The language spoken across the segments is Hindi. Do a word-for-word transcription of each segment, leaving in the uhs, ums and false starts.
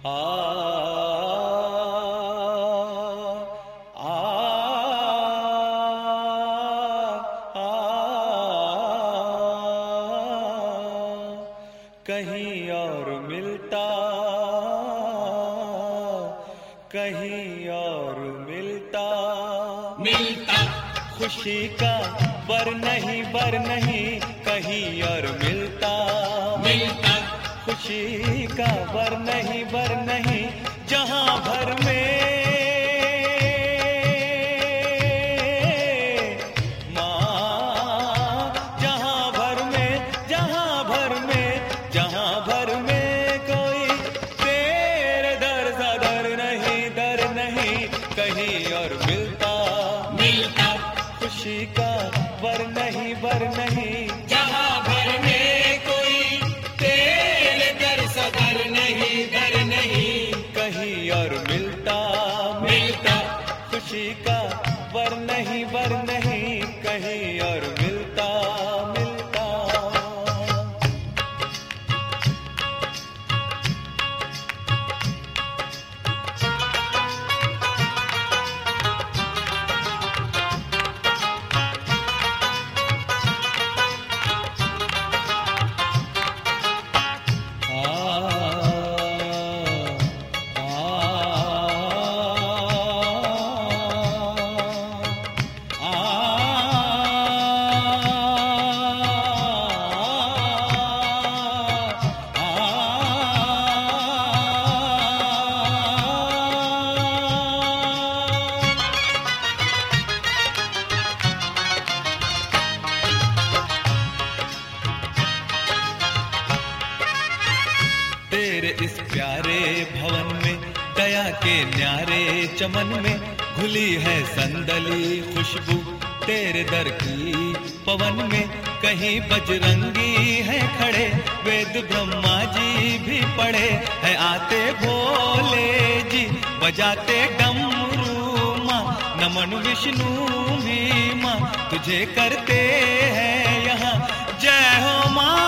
आ आ आ कहीं और मिलता, कहीं और मिलता मिलता खुशी का बर नहीं बर नहीं, कहीं और मिलता मिलता खुशी का बर नहीं बर नहीं, जहां भर में माँ, जहां भर में जहां भर में जहां भर में कोई तेरे दर सा दर नहीं दर नहीं, कहीं और मिलता मिलता खुशी का बर नहीं बर नहीं, जहां भर में कोई तेरे दर सदर नहीं दर नहीं, कहीं और मिलता मिलता खुशी का बर नहीं बर नहीं, कहीं और मिलता मिलता। तेरे इस प्यारे भवन में दया के न्यारे चमन में घुली है संदली खुशबू, तेरे दर की पवन में कहीं बजरंगी है खड़े, वेद ब्रह्मा जी भी पढ़े है आते भोले जी, बजाते डमरू माँ, नमन विष्णु भी माँ, तुझे करते हैं यहाँ जय हो माँ।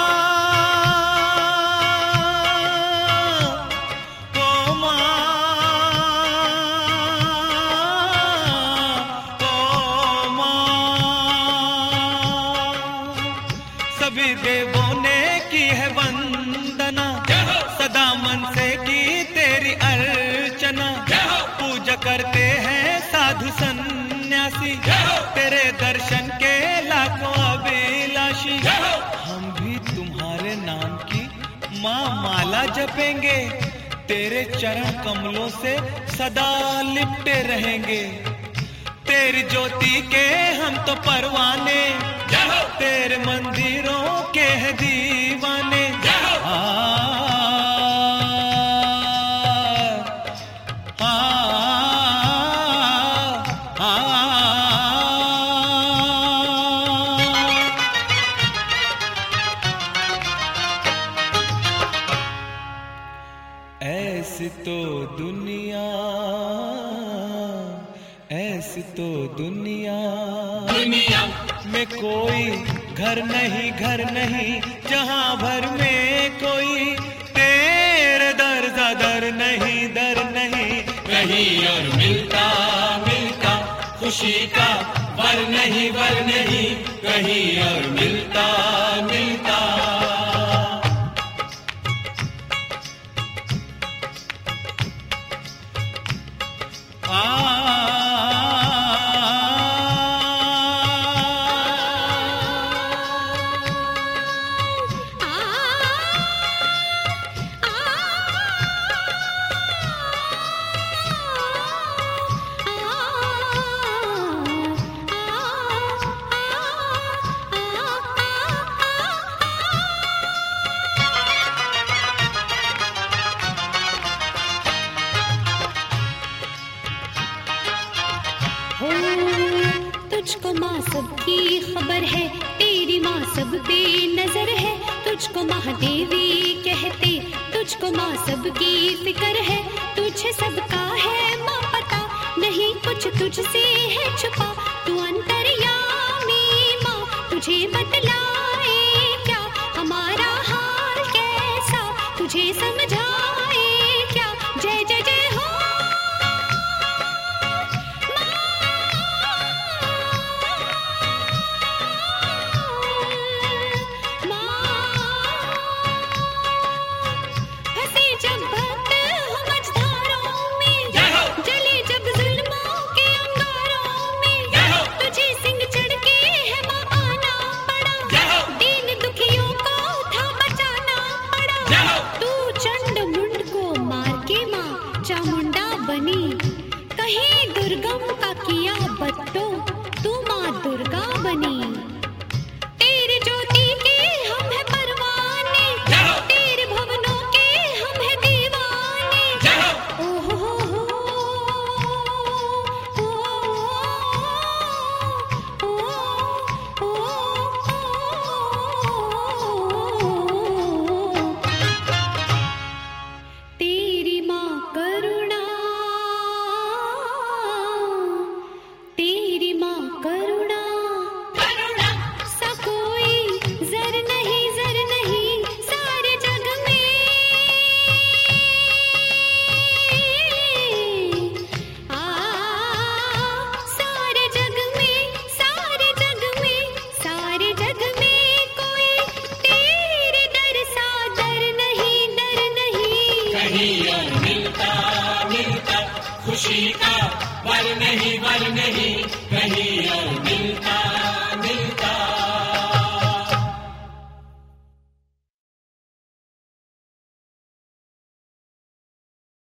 सभी देवों ने की है वंदना, सदा मन से की तेरी अर्चना, पूजा करते हैं साधु सन्यासी, तेरे दर्शन के लाखों अभिलाषी, हम भी तुम्हारे नाम की माँ माला जपेंगे, तेरे चरण कमलों से सदा लिपटे रहेंगे, तेरी ज्योति के हम तो परवाने, तेरे मंदिरों के है दीवाने। आ, आ, आ, आ, ऐसी तो दुनिया, ऐसी तो दुनिया दुनिया में कोई घर नहीं घर नहीं, जहां भर में कोई तेरे दर सा दर नहीं दर नहीं, कहीं और मिलता मिलता खुशी का वर नहीं वर नहीं, कहीं और मिलता मिलता। आ तुझको माँ सबकी खबर है, तेरी माँ सब पे नजर है, तुझको महादेवी कहते, तुझको माँ सबकी फिक्र है, तुझे सबका है माँ पता, नहीं कुछ तुझसे है छुपा, तू अंतर्यामी माँ, तुझे बतलाए क्या हमारा हाल कैसा, तुझे समझाए क्या कहीं और मिलता मिलता खुशी का वर नहीं वर नहीं कहीं और मिलता